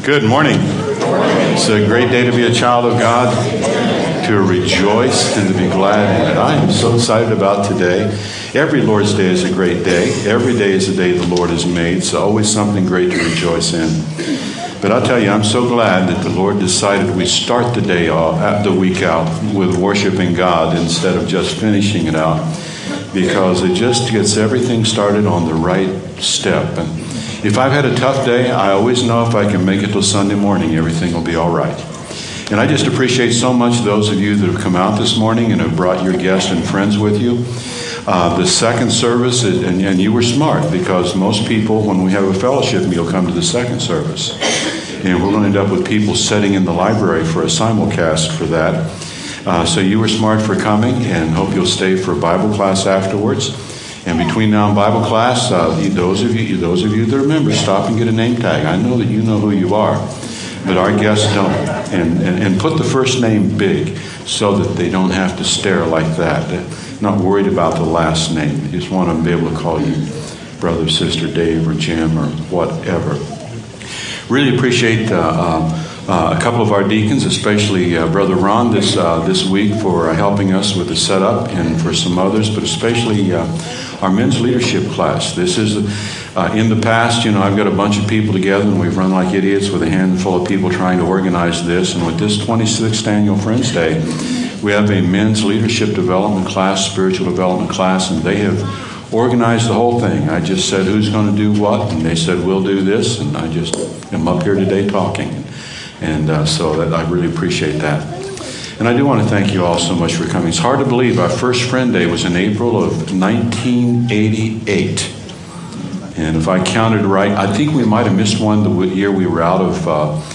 Good morning. It's a great day to be a child of God, to rejoice and to be glad in it. I am so excited about today. Every Lord's Day is a great day. Every day is a day the Lord has made, so always something great to rejoice in. But I'll tell you, I'm so glad that the Lord decided we start the day off, the week out, with worshiping God instead of just finishing it out, because it just gets everything started on the right step. And if I've had a tough day, I always know if I can make it till Sunday morning, everything will be all right. And I just appreciate so much those of you that have come out this morning and have brought your guests and friends with you. The second service, and you were smart, because most people, when we have a fellowship meal, come to the second service. And we're going to end up with people sitting in the library for a simulcast for that. So you were smart for coming, and hope you'll stay for Bible class afterwards. And between now and Bible class, those of you that are members, stop and get a name tag. I know that you know who you are, but our guests don't. And put the first name big so that they don't have to stare like that. They're not worried about the last name. They just want to be able to call you brother, sister, Dave, or Jim, or whatever. Really appreciate a couple of our deacons, especially Brother Ron this week, for helping us with the setup, and for some others, but especially our men's leadership class. This is, in the past, I've got a bunch of people together, and we've run like idiots with a handful of people trying to organize this. And with this 26th Annual Friends Day, we have a men's leadership development class, spiritual development class, and they have organized the whole thing. I just said, who's going to do what? And they said, we'll do this. And I just am up here today talking. And so I really appreciate that. And I do want to thank you all so much for coming. It's hard to believe our first Friend Day was in April of 1988. And if I counted right, I think we might have missed one the year we were out of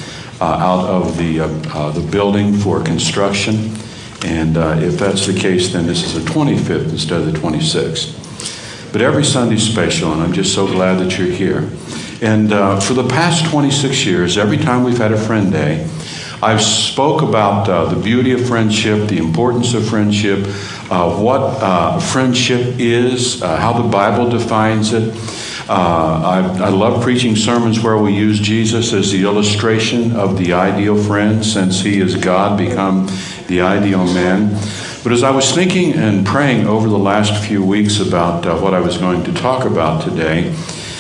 the building for construction. And if that's the case, then this is the 25th instead of the 26th. But every Sunday's special, and I'm just so glad that you're here. And for the past 26 years, every time we've had a Friend Day, I've spoke about the beauty of friendship, the importance of friendship, what friendship is, how the Bible defines it. I love preaching sermons where we use Jesus as the illustration of the ideal friend, since he is God become the ideal man. But as I was thinking and praying over the last few weeks about what I was going to talk about today,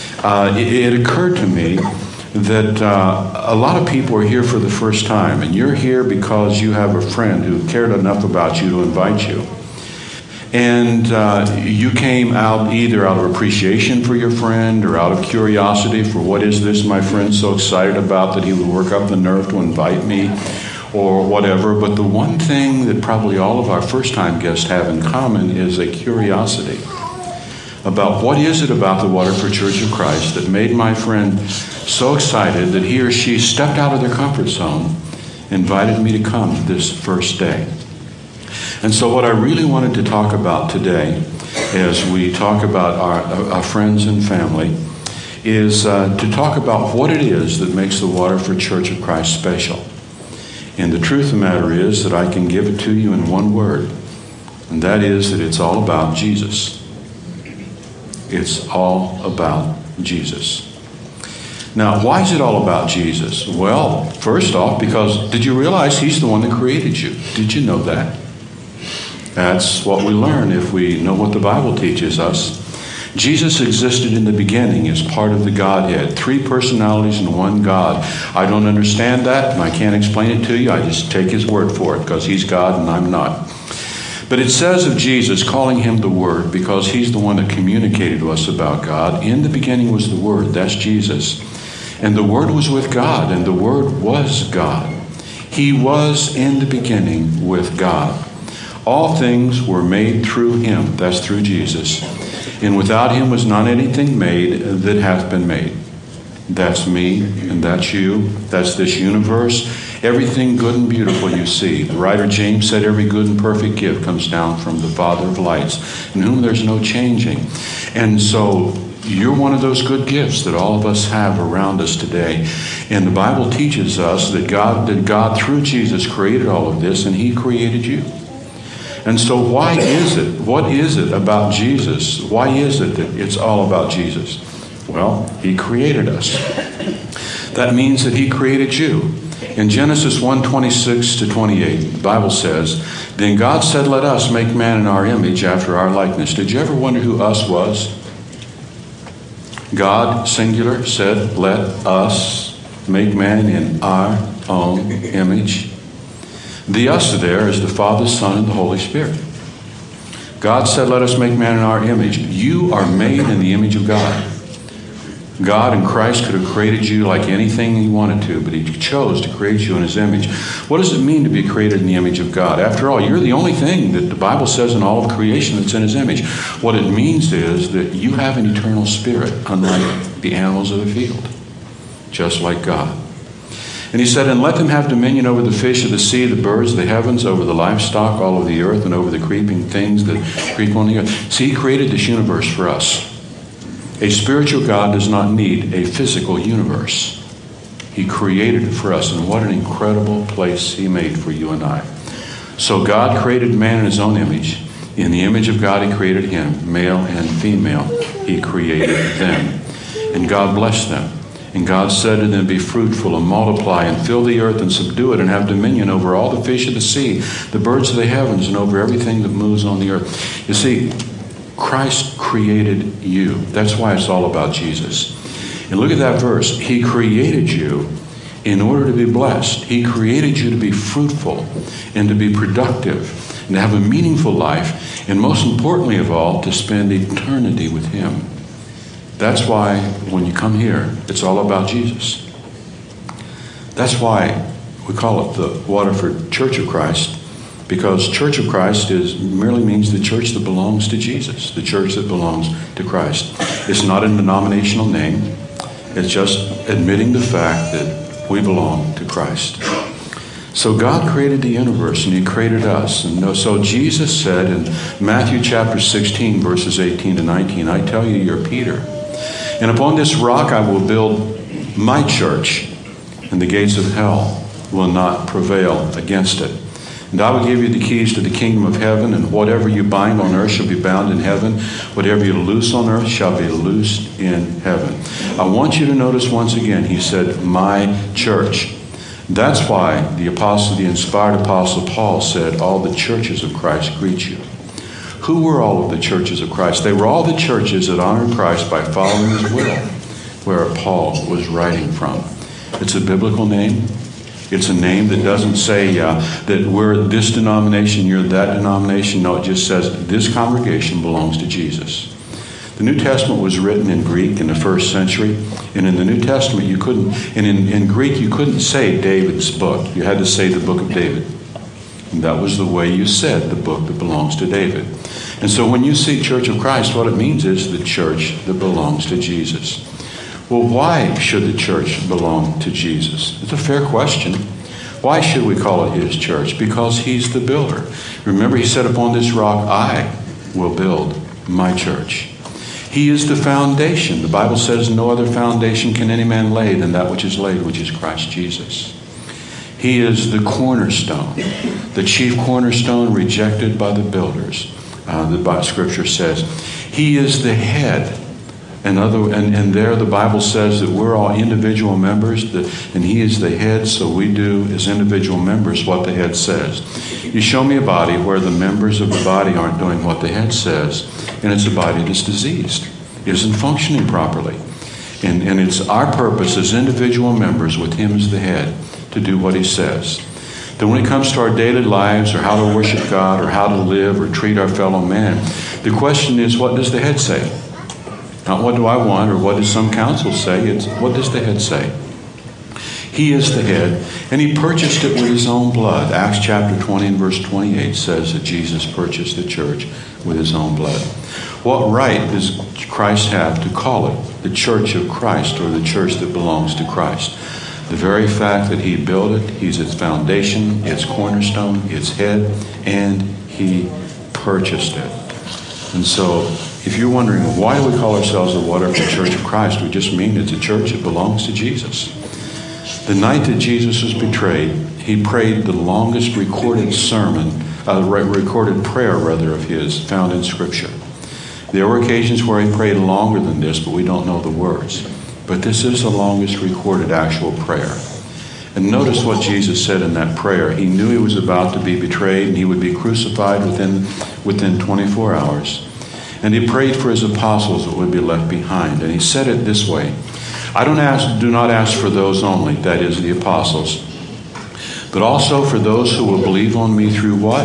it occurred to me that a lot of people are here for the first time, and you're here because you have a friend who cared enough about you to invite you. And you came out either out of appreciation for your friend or out of curiosity for what is this my friend so excited about that he would work up the nerve to invite me, or whatever. But the one thing that probably all of our first-time guests have in common is a curiosity about what is it about the Waterford Church of Christ that made my friend so excited that he or she stepped out of their comfort zone, invited me to come this first day. And so what I really wanted to talk about today, as we talk about our friends and family, is to talk about what it is that makes the Waterford Church of Christ special. And the truth of the matter is that I can give it to you in one word, and that is that it's all about Jesus. It's all about Jesus. Now, why is it all about Jesus? Well, first off, because did you realize he's the one that created you? Did you know that? That's what we learn if we know what the Bible teaches us. Jesus existed in the beginning as part of the Godhead. 3 personalities and 1 God. I don't understand that, and I can't explain it to you. I just take his word for it, because he's God and I'm not. But it says of Jesus, calling him the Word, because he's the one that communicated to us about God. In the beginning was the Word. That's Jesus. And the Word was with God, and the Word was God. He was in the beginning with God. All things were made through him. That's through Jesus. And without him was not anything made that hath been made. That's me, and that's you. That's this universe. Everything good and beautiful you see. The writer James said every good and perfect gift comes down from the Father of lights, in whom there's no changing. And so you're one of those good gifts that all of us have around us today. And the Bible teaches us that God through Jesus created all of this, and he created you. And so why is it? What is it about Jesus? Why is it that it's all about Jesus? Well, he created us. That means that he created you. In Genesis 1:26 to 28, the Bible says, "Then God said, let us make man in our image after our likeness." Did you ever wonder who us was? God, singular, said, let us make man in our own image. The us there is the Father, Son, and the Holy Spirit. God said, let us make man in our image. You are made in the image of God. God in Christ could have created you like anything he wanted to, but he chose to create you in his image. What does it mean to be created in the image of God? After all, you're the only thing that the Bible says in all of creation that's in his image. What it means is that you have an eternal spirit, unlike the animals of the field, just like God. And he said, and let them have dominion over the fish of the sea, the birds of the heavens, over the livestock, all of the earth, and over the creeping things that creep on the earth. See, he created this universe for us. A spiritual God does not need a physical universe. He created it for us, and what an incredible place he made for you and I. So God created man in his own image. In the image of God he created him, male and female. He created them. And God blessed them. And God said to them, be fruitful and multiply and fill the earth and subdue it and have dominion over all the fish of the sea, the birds of the heavens, and over everything that moves on the earth. You see, Christ created you. That's why it's all about Jesus. And look at that verse. He created you in order to be blessed. He created you to be fruitful and to be productive and to have a meaningful life, and most importantly of all, to spend eternity with him. That's why when you come here, it's all about Jesus. That's why we call it the Waterford Church of Christ, because Church of Christ merely means the church that belongs to Jesus, the church that belongs to Christ. It's not a denominational name. It's just admitting the fact that we belong to Christ. So God created the universe, and he created us. And so Jesus said in Matthew chapter 16, verses 18 to 19, I tell you, you're Peter. And upon this rock I will build my church, and the gates of hell will not prevail against it. And I will give you the keys to the kingdom of heaven, and whatever you bind on earth shall be bound in heaven. Whatever you loose on earth shall be loosed in heaven. I want you to notice once again, he said, my church. That's why the inspired apostle Paul said, all the churches of Christ greet you. Who were all of the churches of Christ? They were all the churches that honored Christ by following his will, where Paul was writing from. It's a biblical name. It's a name that doesn't say that we're this denomination, you're that denomination. No, it just says this congregation belongs to Jesus. The New Testament was written in Greek in the first century, and in the New Testament you couldn't, and in Greek you couldn't say David's book. You had to say the book of David. And that was the way you said the book that belongs to David. And so when you see Church of Christ, what it means is the church that belongs to Jesus. Well, why should the church belong to Jesus? It's a fair question. Why should we call it his church? Because he's the builder. Remember, he said, upon this rock I will build my church. He is the foundation. The Bible says no other foundation can any man lay than that which is laid, which is Christ Jesus. He is the cornerstone, the chief cornerstone rejected by the builders. The Scripture says he is the head. And there the Bible says that we're all individual members, and he is the head, so we do as individual members what the head says. You show me a body where the members of the body aren't doing what the head says, and it's a body that's diseased, isn't functioning properly. And it's our purpose as individual members with him as the head to do what he says. Then when it comes to our daily lives, or how to worship God, or how to live, or treat our fellow man, the question is, what does the head say? Not what do I want, or what does some council say? It's what does the head say? He is the head, and he purchased it with his own blood. Acts chapter 20 and verse 28 says that Jesus purchased the church with his own blood. What right does Christ have to call it the church of Christ, or the church that belongs to Christ? The very fact that he built it, he's its foundation, its cornerstone, its head, and he purchased it. And so, if you're wondering why do we call ourselves the Waterford Church of Christ, we just mean it's a church that belongs to Jesus. The night that Jesus was betrayed, he prayed the longest recorded prayer of his, found in Scripture. There were occasions where he prayed longer than this, but we don't know the words. but this is the longest recorded actual prayer. And notice what Jesus said in that prayer. He knew he was about to be betrayed and he would be crucified within 24 hours. And he prayed for his apostles that would be left behind. And he said it this way: I do not ask for those only, that is, the apostles, but also for those who will believe on me through what?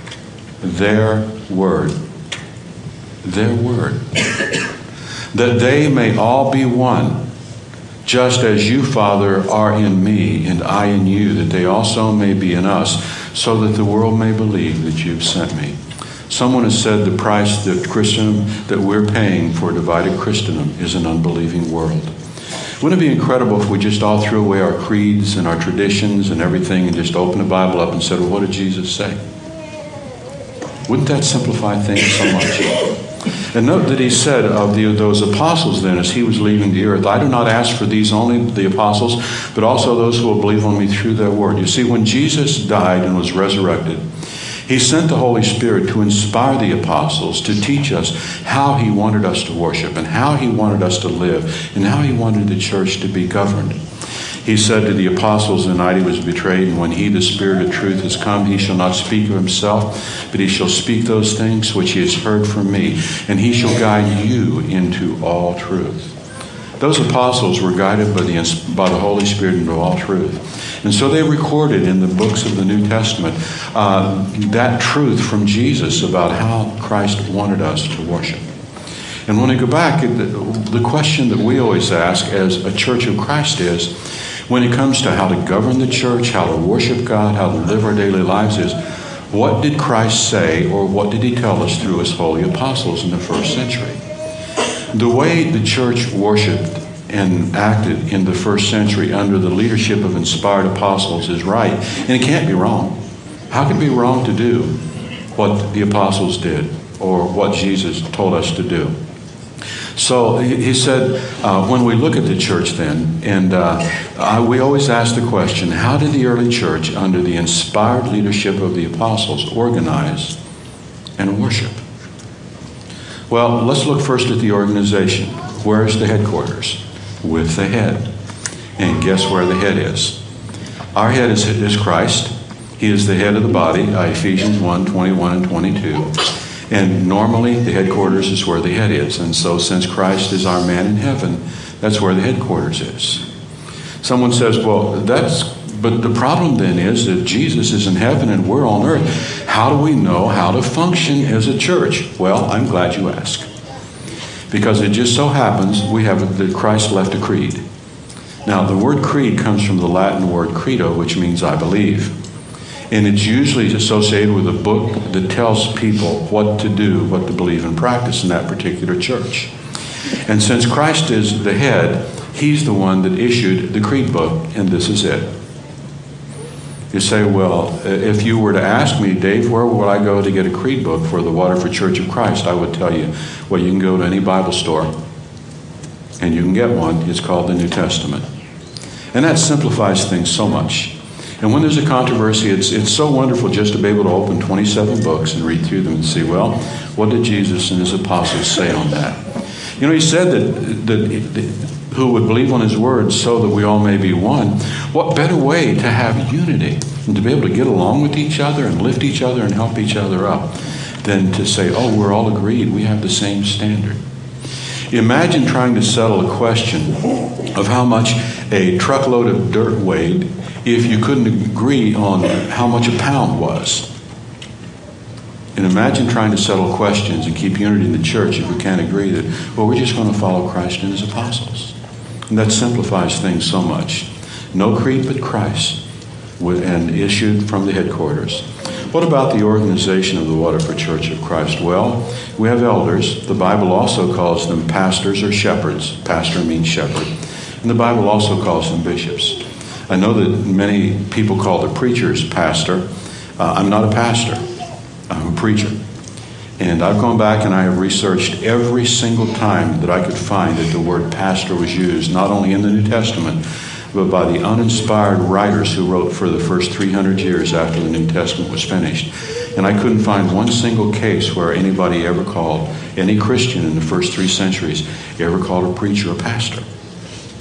Their word. Their word. That they may all be one, just as you, Father, are in me and I in you, that they also may be in us, so that the world may believe that you've sent me. Someone has said the price that we're paying for divided Christendom is an unbelieving world. Wouldn't it be incredible if we just all threw away our creeds and our traditions and everything and just opened the Bible up and said, well, what did Jesus say? Wouldn't that simplify things so much? And note that he said of those apostles then, as he was leaving the earth, I do not ask for these only, the apostles, but also those who will believe on me through their word. You see, when Jesus died and was resurrected, he sent the Holy Spirit to inspire the apostles to teach us how he wanted us to worship and how he wanted us to live and how he wanted the church to be governed. He said to the apostles the night he was betrayed, and when he, the Spirit of truth, has come, he shall not speak of himself, but he shall speak those things which he has heard from me, and he shall guide you into all truth. Those apostles were guided by the Holy Spirit into all truth. And so they recorded in the books of the New Testament that truth from Jesus about how Christ wanted us to worship. And when we go back, the question that we always ask as a Church of Christ is, when it comes to how to govern the church, how to worship God, how to live our daily lives, is what did Christ say, or what did he tell us through his holy apostles in the first century? The way the church worshiped and acted in the first century under the leadership of inspired apostles is right, and it can't be wrong. How can it be wrong to do what the apostles did or what Jesus told us to do? So he said, when we look at the church then, and we always ask the question, how did the early church, under the inspired leadership of the apostles, organize and worship? Well, let's look first at the organization. Where is the headquarters? With the head. And guess where the head is? Our head is Christ. He is the head of the body, Ephesians 1:21 and 22. And normally the headquarters is where the head is. And so since Christ is our man in heaven, that's where the headquarters is. Someone says, well, but the problem then is that Jesus is in heaven and we're on earth. How do we know how to function as a church? Well, I'm glad you asked. Because it just so happens that Christ left a creed. Now, the word creed comes from the Latin word credo, which means I believe. And it's usually associated with a book that tells people what to do, what to believe and practice in that particular church. And since Christ is the head, he's the one that issued the creed book, and this is it. You say, well, if you were to ask me, Dave, where would I go to get a creed book for the Waterford Church of Christ? I would tell you, well, you can go to any Bible store, and you can get one. It's called the New Testament. And that simplifies things so much. And when there's a controversy, it's so wonderful just to be able to open 27 books and read through them and see, well, what did Jesus and his apostles say on that? You know, he said that who would believe on his word so that we all may be one. What better way to have unity and to be able to get along with each other and lift each other and help each other up than to say, oh, we're all agreed, we have the same standard. Imagine trying to settle a question of how much a truckload of dirt weighed if you couldn't agree on how much a pound was. And imagine trying to settle questions and keep unity in the church if we can't agree that, well, we're just going to follow Christ and his apostles. And that simplifies things so much. No creed but Christ, and issued from the headquarters. What about the organization of the Waterford Church of Christ? Well, we have elders. The Bible also calls them pastors or shepherds. Pastor means shepherd. And the Bible also calls them bishops. I know that many people call the preachers pastor. I'm not a pastor. I'm a preacher. And I've gone back and I have researched every single time that I could find that the word pastor was used, not only in the New Testament, but by the uninspired writers who wrote for the first 300 years after the New Testament was finished. And I couldn't find one single case where anybody ever called, any Christian in the first 3 centuries, ever called a preacher a pastor.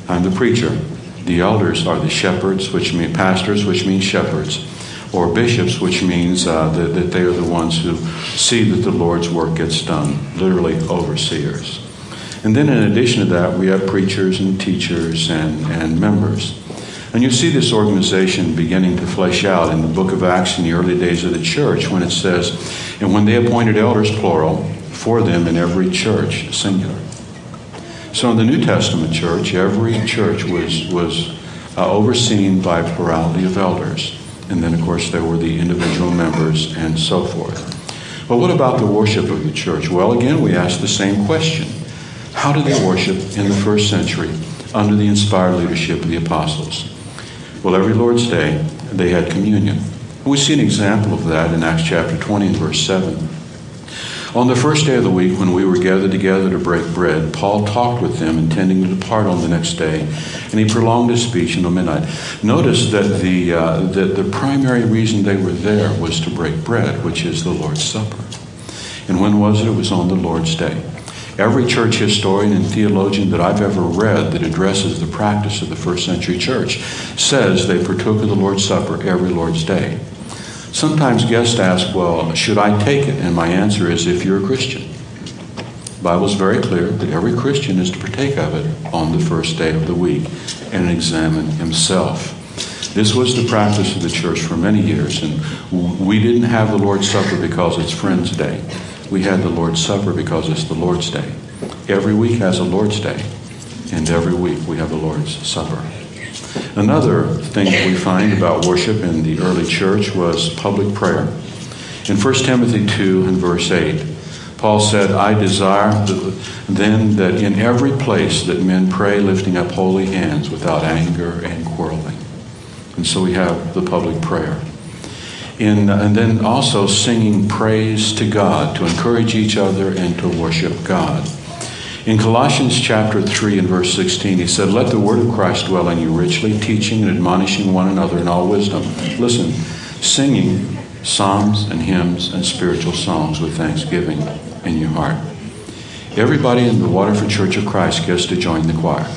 I'm the preacher. The elders are the shepherds, which mean pastors, which means shepherds, or bishops, which means that they are the ones who see that the Lord's work gets done, literally overseers. And then in addition to that, we have preachers and teachers and members. And you see this organization beginning to flesh out in the book of Acts in the early days of the church when it says, and when they appointed elders, plural, for them in every church, singular. So in the New Testament church, every church was overseen by a plurality of elders. And then, of course, there were the individual members and so forth. But what about the worship of the church? Well, again, we ask the same question. How did they worship in the first century under the inspired leadership of the apostles? Well, every Lord's Day, they had communion. We see an example of that in Acts chapter 20 and verse 7. On the first day of the week, when we were gathered together to break bread, Paul talked with them, intending to depart on the next day, and he prolonged his speech until midnight. Notice that the primary reason they were there was to break bread, which is the Lord's Supper. And when was it? It was on the Lord's Day. Every church historian and theologian that I've ever read that addresses the practice of the first century church says they partook of the Lord's Supper every Lord's Day. Sometimes guests ask, well, should I take it? And my answer is, if you're a Christian. The Bible is very clear that every Christian is to partake of it on the first day of the week and examine himself. This was the practice of the church for many years, and we didn't have the Lord's Supper because it's Friends' Day. We had the Lord's Supper because it's the Lord's Day. Every week has a Lord's Day, and every week we have the Lord's Supper. Another thing that we find about worship in the early church was public prayer. In 1 Timothy 2 and verse 8, Paul said, I desire then that in every place that men pray, lifting up holy hands without anger and quarreling. And so we have the public prayer. And then also singing praise to God, to encourage each other and to worship God. In Colossians chapter 3 and verse 16, he said, let the word of Christ dwell in you richly, teaching and admonishing one another in all wisdom. Listen, singing psalms and hymns and spiritual songs with thanksgiving in your heart. Everybody in the Waterford Church of Christ gets to join the choir.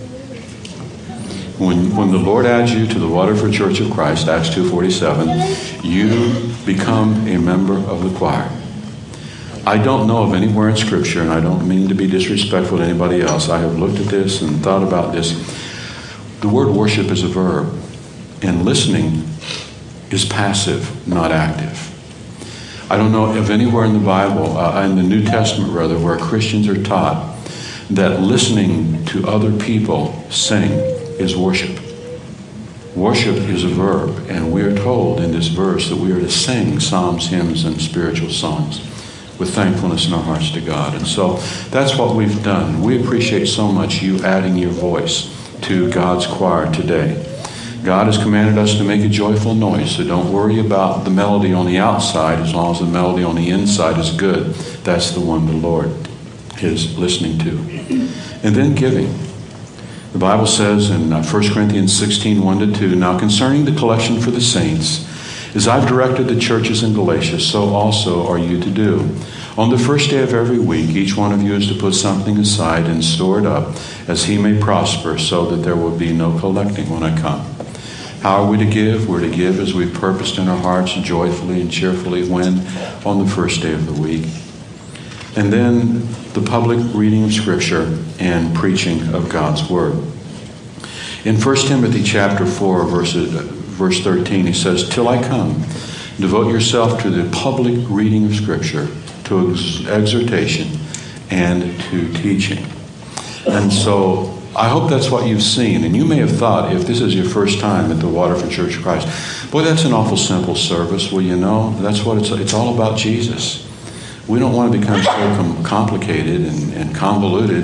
When the Lord adds you to the Waterford Church of Christ, Acts 2:47, you become a member of the choir. I don't know of anywhere in Scripture, and I don't mean to be disrespectful to anybody else. I have looked at this and thought about this. The word worship is a verb, and listening is passive, not active. I don't know of anywhere in the Bible, in the New Testament rather, where Christians are taught that listening to other people sing is worship. Worship is a verb, and we are told in this verse that we are to sing psalms, hymns, and spiritual songs with thankfulness in our hearts to God. And so that's what we've done. We appreciate so much you adding your voice to God's choir today. God has commanded us to make a joyful noise, so don't worry about the melody on the outside as long as the melody on the inside is good. That's the one the Lord is listening to. And then giving. The Bible says in 1 Corinthians 16, 1-2, now concerning the collection for the saints, as I've directed the churches in Galatia, so also are you to do. On the first day of every week, each one of you is to put something aside and store it up as he may prosper, so that there will be no collecting when I come. How are we to give? We're to give as we've purposed in our hearts, joyfully and cheerfully, when? On the first day of the week. And then the public reading of Scripture and preaching of God's Word. In 1 Timothy chapter 4, verse 13, he says, till I come, devote yourself to the public reading of Scripture, to exhortation, and to teaching. And so I hope that's what you've seen. And you may have thought, if this is your first time at the Waterford Church of Christ, boy, that's an awful simple service. Well, you know, that's what it's all about, Jesus. We don't want to become so complicated and convoluted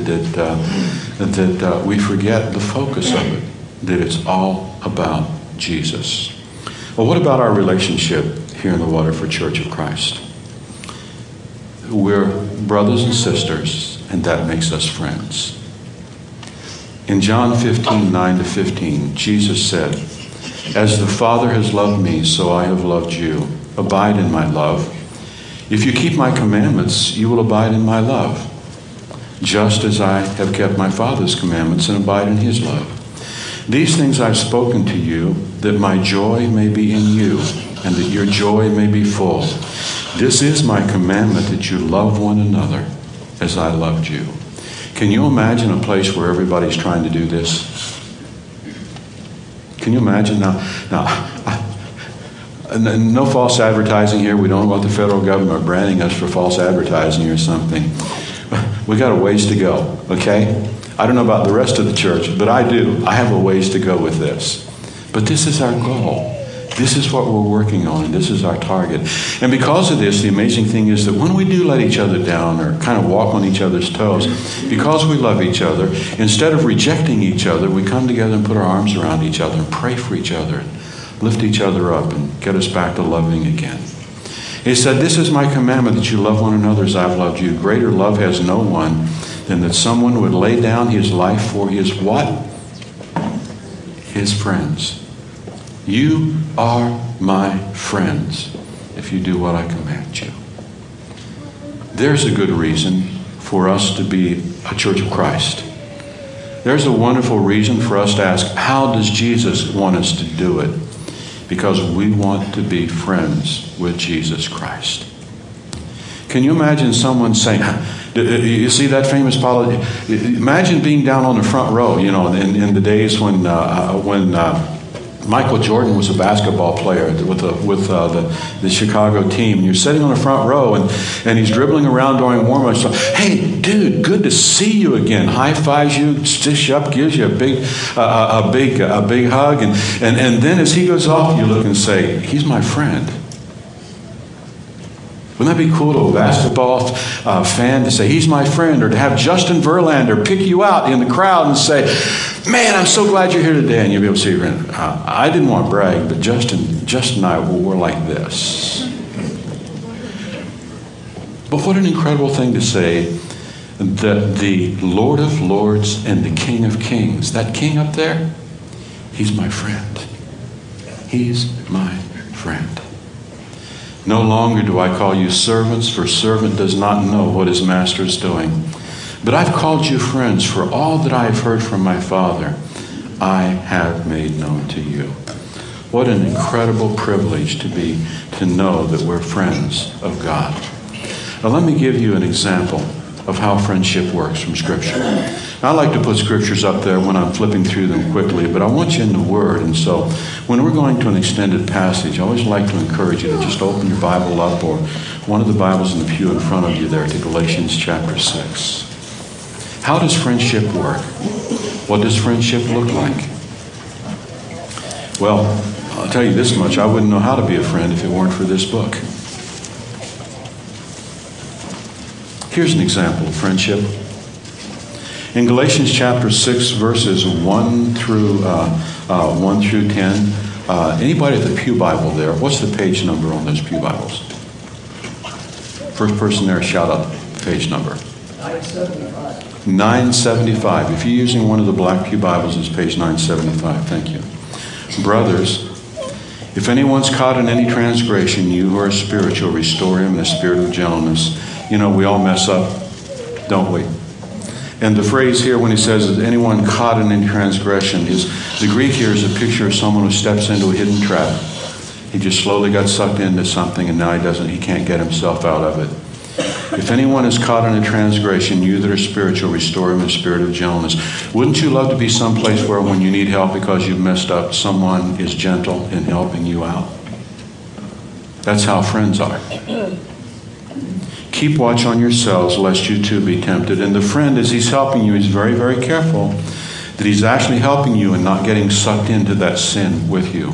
that we forget the focus of it, that it's all about Jesus. Well, what about our relationship here in the Waterford Church of Christ? We're brothers and sisters, and that makes us friends. In John 15, 9-15, Jesus said, as the Father has loved me, so I have loved you. Abide in my love. If you keep my commandments, you will abide in my love. just as I have kept my Father's commandments and abide in his love. These things I've spoken to you, that my joy may be in you, and that your joy may be full. This is my commandment, that you love one another as I loved you. Can you imagine a place where everybody's trying to do this? Can you imagine? Now, no false advertising here. We don't want the federal government branding us for false advertising or something. We got a ways to go, okay? I don't know about the rest of the church, but I do. I have a ways to go with this. But this is our goal. This is what we're working on, and this is our target. And because of this, the amazing thing is that when we do let each other down or kind of walk on each other's toes, because we love each other, instead of rejecting each other, we come together and put our arms around each other and pray for each other and lift each other up and get us back to loving again. He said, this is my commandment, that you love one another as I've loved you. Greater love has no one than that someone would lay down his life for his what? His friends. You are my friends if you do what I command you. There's a good reason for us to be a Church of Christ. There's a wonderful reason for us to ask, how does Jesus want us to do it? Because we want to be friends with Jesus Christ. Can you imagine someone saying, you see that famous politician? Imagine being down on the front row, you know, in the days when Michael Jordan was a basketball player with the Chicago team. You're sitting on the front row, and he's dribbling around during warm-up. So, hey, dude, good to see you again. High fives you, stitch up, gives you a big hug, and then as he goes off, you look and say, he's my friend. Wouldn't that be cool to a basketball fan to say, he's my friend, or to have Justin Verlander pick you out in the crowd and say, man, I'm so glad you're here today, and you'll be able to see your friend. I didn't want to brag, but Justin and I were like this. But what an incredible thing to say that the Lord of Lords and the King of Kings, that king up there, he's my friend. He's my friend. No longer do I call you servants, for servant does not know what his master is doing. But I've called you friends, for all that I have heard from my Father, I have made known to you. What an incredible privilege to know that we're friends of God. Now let me give you an example of how friendship works from Scripture. Now, I like to put Scriptures up there when I'm flipping through them quickly, but I want you in the Word. And so when we're going to an extended passage, I always like to encourage you to just open your Bible up, or one of the Bibles in the pew in front of you there, to Galatians chapter 6. How does friendship work? What does friendship look like? Well, I'll tell you this much. I wouldn't know how to be a friend if it weren't for this book. Here's an example of friendship. In Galatians chapter 6, verses 1 through 10, anybody at the Pew Bible there, what's the page number on those Pew Bibles? First person there, shout out the page number. 975. 975. If you're using one of the black Pew Bibles, it's page 975. Thank you. Brothers, if anyone's caught in any transgression, you who are spiritual, restore him in the spirit of gentleness. You know, we all mess up, don't we? And the phrase here when he says, is anyone caught in any transgression, the Greek here is a picture of someone who steps into a hidden trap. He just slowly got sucked into something, and now he can't get himself out of it. If anyone is caught in a transgression, you that are spiritual, restore him in a spirit of gentleness. Wouldn't you love to be someplace where when you need help because you've messed up, someone is gentle in helping you out? That's how friends are. Keep watch on yourselves, lest you too be tempted. And the friend, as he's helping you, is very, very careful that he's actually helping you and not getting sucked into that sin with you.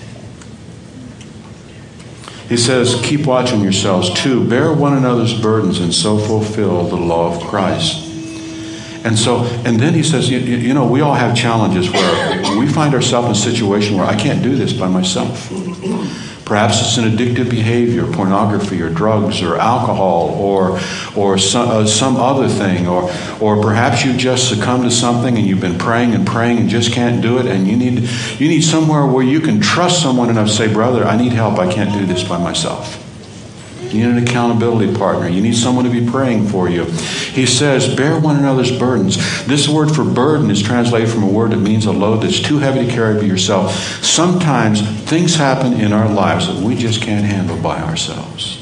He says, keep watch on yourselves too. Bear one another's burdens and so fulfill the law of Christ. And then he says, you know, we all have challenges where we find ourselves in a situation where I can't do this by myself. Perhaps it's an addictive behavior, pornography or drugs or alcohol or some other thing. Or perhaps you just succumbed to something and you've been praying and just can't do it. And you need somewhere where you can trust someone enough to say, brother, I need help. I can't do this by myself. You need an accountability partner. You need someone to be praying for you. He says, bear one another's burdens. This word for burden is translated from a word that means a load that's too heavy to carry by yourself. Sometimes things happen in our lives that we just can't handle by ourselves.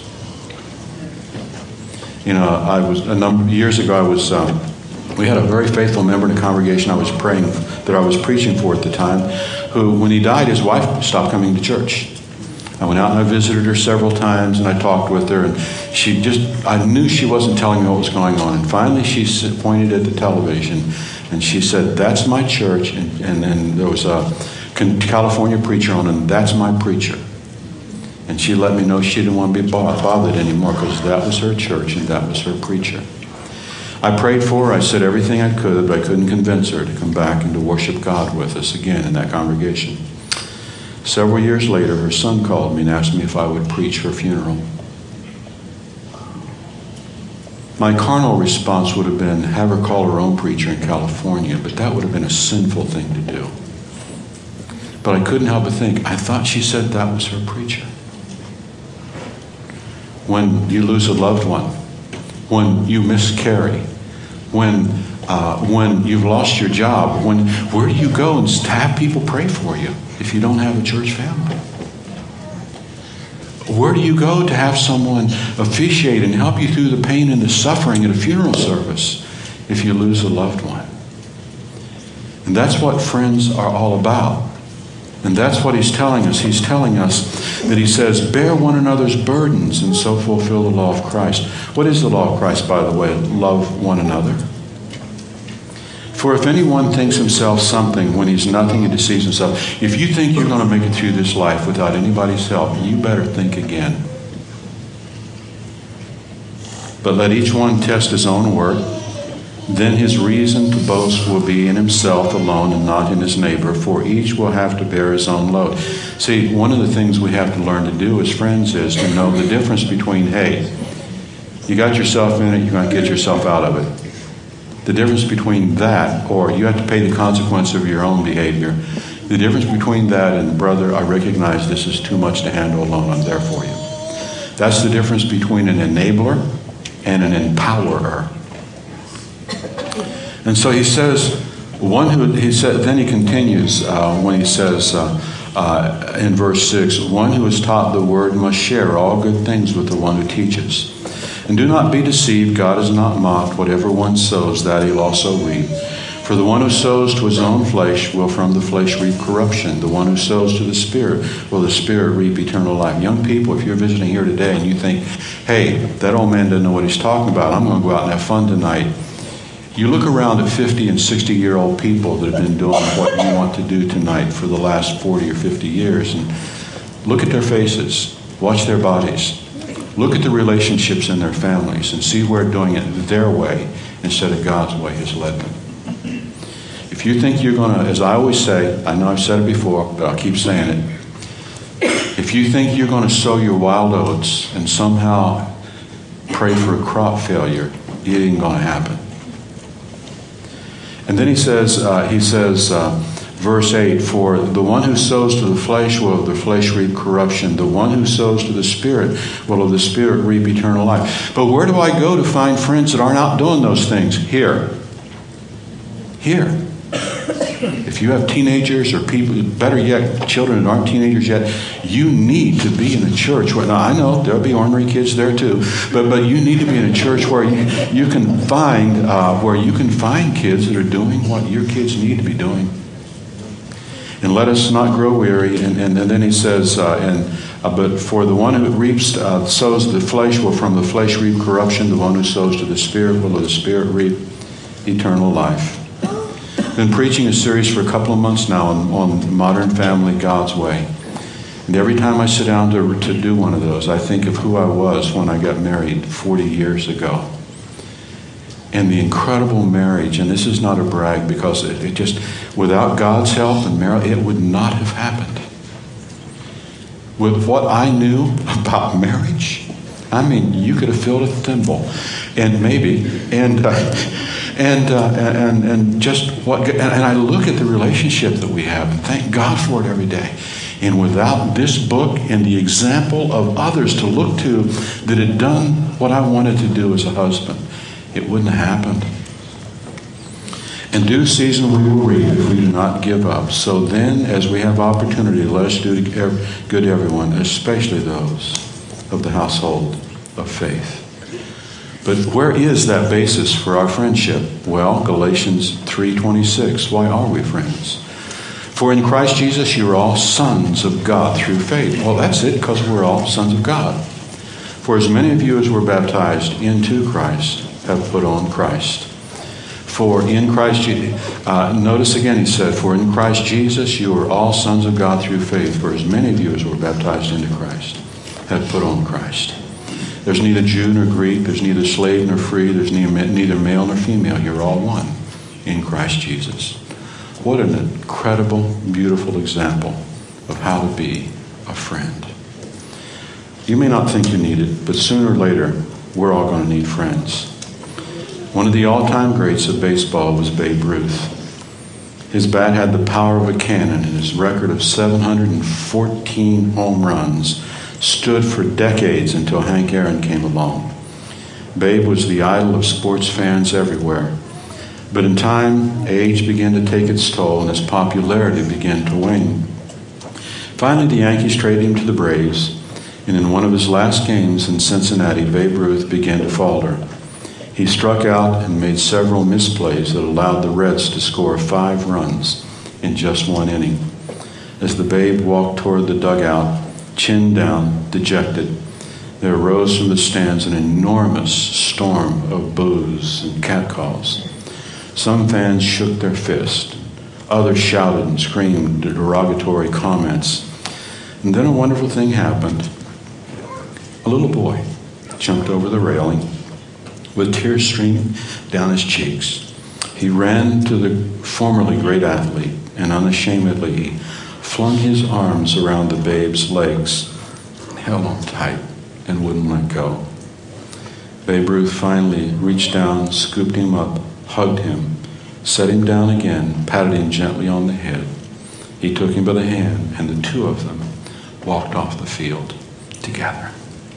You know, I was a number of years ago. We had a very faithful member in the congregation I was preaching for at the time, who, when he died, his wife stopped coming to church. I went out and I visited her several times, and I talked with her, and I knew she wasn't telling me what was going on. And finally, she pointed at the television, and she said, "That's my church," and then there was a California preacher on, and that's my preacher. And she let me know she didn't want to be bothered anymore, because that was her church and that was her preacher. I prayed for her. I said everything I could, but I couldn't convince her to come back and to worship God with us again in that congregation. Several years later, her son called me and asked me if I would preach her funeral. My carnal response would have been, have her call her own preacher in California, but that would have been a sinful thing to do. But I couldn't help but think, I thought she said that was her preacher. When you lose a loved one, when you miscarry, when you've lost your job, where do you go and have people pray for you if you don't have a church family? Where do you go to have someone officiate and help you through the pain and the suffering at a funeral service if you lose a loved one? And that's what friends are all about. And that's what he's telling us. He's telling us that he says, bear one another's burdens and so fulfill the law of Christ. What is the law of Christ, by the way? Love one another. For if anyone thinks himself something when he's nothing and deceives himself, if you think you're going to make it through this life without anybody's help, you better think again. But let each one test his own work. Then his reason to boast will be in himself alone and not in his neighbor, for each will have to bear his own load. See, one of the things we have to learn to do as friends is to know the difference between, hey, you got yourself in it, you're going to get yourself out of it. The difference between that, or you have to pay the consequence of your own behavior. The difference between that and, brother, I recognize this is too much to handle alone, I'm there for you. That's the difference between an enabler and an empowerer. And so he says, then he continues when he says in verse 6, one who is taught the word must share all good things with the one who teaches. And do not be deceived, God is not mocked. Whatever one sows, that he'll also reap. For the one who sows to his own flesh will from the flesh reap corruption. The one who sows to the Spirit will the Spirit reap eternal life. Young people, if you're visiting here today and you think, hey, that old man doesn't know what he's talking about, I'm going to go out and have fun tonight. You look around at 50 and 60-year-old people that have been doing what you want to do tonight for the last 40 or 50 years, and look at their faces, watch their bodies, look at the relationships in their families, and see where doing it their way instead of God's way has led them. If you think you're going to, as I always say, I know I've said it before, but I'll keep saying it, if you think you're going to sow your wild oats and somehow pray for a crop failure, it ain't going to happen. And then he says, verse 8, for the one who sows to the flesh will of the flesh reap corruption. The one who sows to the Spirit will of the Spirit reap eternal life. But where do I go to find friends that aren't out doing those things? Here. If you have teenagers or people, better yet, children that aren't teenagers yet, you need to be in a church where, now I know there'll be ornery kids there too, but you need to be in a church where you can find kids that are doing what your kids need to be doing. And let us not grow weary. And then he says, but for the one who sows to the flesh will from the flesh reap corruption. The one who sows to the Spirit will of the Spirit reap eternal life. Been preaching a series for a couple of months now on Modern Family, God's Way. And every time I sit down to do one of those, I think of who I was when I got married 40 years ago. And the incredible marriage, and this is not a brag, because it just, without God's help and marriage, it would not have happened. With what I knew about marriage, I mean, you could have filled a thimble, and maybe, and just what, and I look at the relationship that we have, and thank God for it every day. And without this book and the example of others to look to that had done what I wanted to do as a husband, it wouldn't have happened. In due season we will reap if we do not give up. So then, as we have opportunity, let us do good to everyone, especially those of the household of faith. But where is that basis for our friendship? Well, Galatians 3:26. Why are we friends? For in Christ Jesus you are all sons of God through faith. Well, that's it, because we're all sons of God. For as many of you as were baptized into Christ have put on Christ. For in Christ Jesus, notice again he said, for in Christ Jesus you are all sons of God through faith. For as many of you as were baptized into Christ have put on Christ. There's neither Jew nor Greek. There's neither slave nor free. There's neither male nor female. You're all one in Christ Jesus. What an incredible, beautiful example of how to be a friend. You may not think you need it, but sooner or later, we're all going to need friends. One of the all-time greats of baseball was Babe Ruth. His bat had the power of a cannon, and his record of 714 home runs stood for decades until Hank Aaron came along. Babe was the idol of sports fans everywhere. But in time, age began to take its toll, and his popularity began to wane. Finally, the Yankees traded him to the Braves, and in one of his last games in Cincinnati, Babe Ruth began to falter. He struck out and made several misplays that allowed the Reds to score 5 runs in just one inning. As the Babe walked toward the dugout, chin down, dejected, there arose from the stands an enormous storm of boos and catcalls. Some fans shook their fist. Others shouted and screamed derogatory comments. And then a wonderful thing happened. A little boy jumped over the railing with tears streaming down his cheeks. He ran to the formerly great athlete, and unashamedly he flung his arms around the Babe's legs, held on tight, and wouldn't let go. Babe Ruth finally reached down, scooped him up, hugged him, set him down again, patted him gently on the head. He took him by the hand, and the two of them walked off the field together.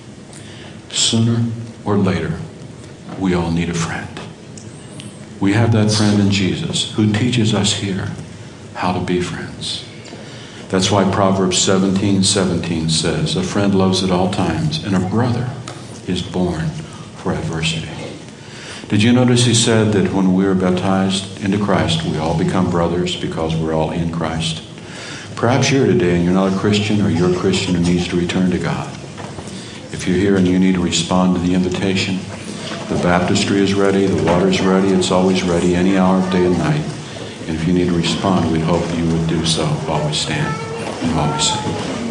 Sooner or later, we all need a friend. We have that friend in Jesus who teaches us here how to be friends. That's why Proverbs 17:17 says, a friend loves at all times, and a brother is born for adversity. Did you notice he said that when we are baptized into Christ, we all become brothers because we're all in Christ? Perhaps you're here today and you're not a Christian, or you're a Christian who needs to return to God. If you're here and you need to respond to the invitation, the baptistry is ready, the water is ready, it's always ready, any hour of day and night. And if you need to respond, we hope you would do so while we stand and while we sing.